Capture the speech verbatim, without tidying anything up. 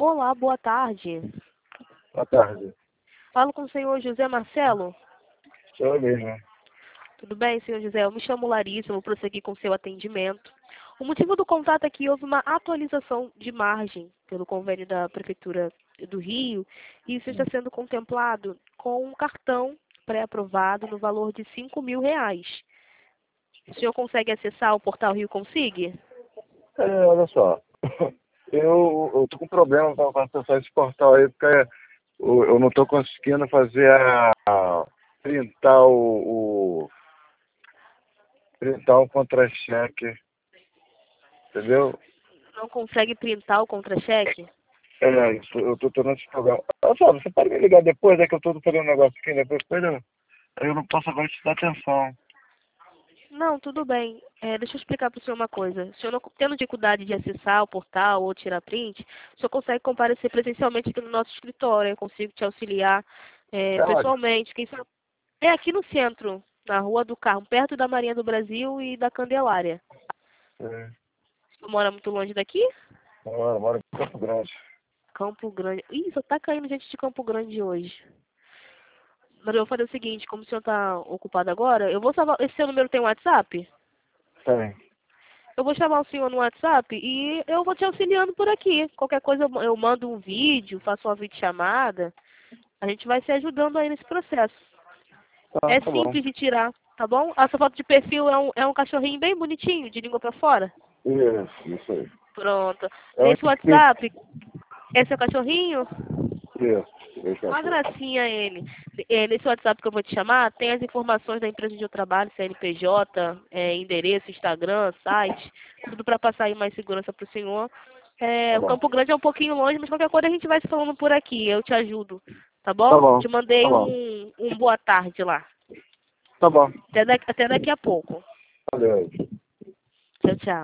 Olá, boa tarde. Boa tarde. Falo com o senhor José Marcelo. Sou eu mesmo. Tudo bem, senhor José? Eu me chamo Larissa, vou prosseguir com o seu atendimento. O motivo do contato é que houve uma atualização de margem pelo convênio da Prefeitura do Rio e isso está sendo contemplado com um cartão pré-aprovado no valor de cinco mil reais. O senhor consegue acessar o portal Rio Consigue? É, olha só. Eu, eu tô com problema para acessar esse portal aí, porque eu, eu não tô conseguindo fazer a, a printar o, o printar o contra-cheque, entendeu? Não consegue printar o contra-cheque? É, isso, eu tô tendo esse problema. Olha só, você pode me ligar depois, é que eu tô fazendo um negócio aqui, depois, depois eu, aí eu não posso agora te dar atenção. Não, tudo bem. É, deixa eu explicar para o senhor uma coisa. O senhor não tendo dificuldade de acessar o portal ou tirar print, o senhor consegue comparecer presencialmente aqui no nosso escritório. Eu consigo te auxiliar é, É, olha. pessoalmente. Quem sabe... É aqui no centro, na Rua do Carmo, perto da Marinha do Brasil e da Candelária. É, O senhor mora muito longe daqui? moro, moro em Campo Grande. Campo Grande. Ih, só tá caindo gente de Campo Grande hoje. Mas eu vou fazer o seguinte, como o senhor está ocupado agora, eu vou salvar... Esse seu número tem WhatsApp? Tem. Eu vou chamar o senhor no WhatsApp e eu vou te auxiliando por aqui. Qualquer coisa eu eu mando um vídeo, faço uma videochamada. A gente vai se ajudando aí nesse processo. Tá, É tá bom. simples de tirar, tá bom? A sua foto de perfil é um, é um cachorrinho bem bonitinho, de língua pra fora. Isso, isso aí. Pronto. É um Nesse espírito. WhatsApp, é seu cachorrinho? Isso, deixa Uma eu gracinha ele. É, nesse WhatsApp que eu vou te chamar, tem as informações da empresa onde eu trabalho, C N P J, é, endereço, Instagram, site, tudo para passar aí mais segurança para o senhor. É, Tá o bom. Campo Grande é um pouquinho longe, mas qualquer coisa a gente vai se falando por aqui, eu te ajudo, tá Tá bom? bom, Te tá mandei bom. um, um boa tarde lá. Tá bom. Até daqui, até daqui a pouco. Valeu. Tchau, tchau.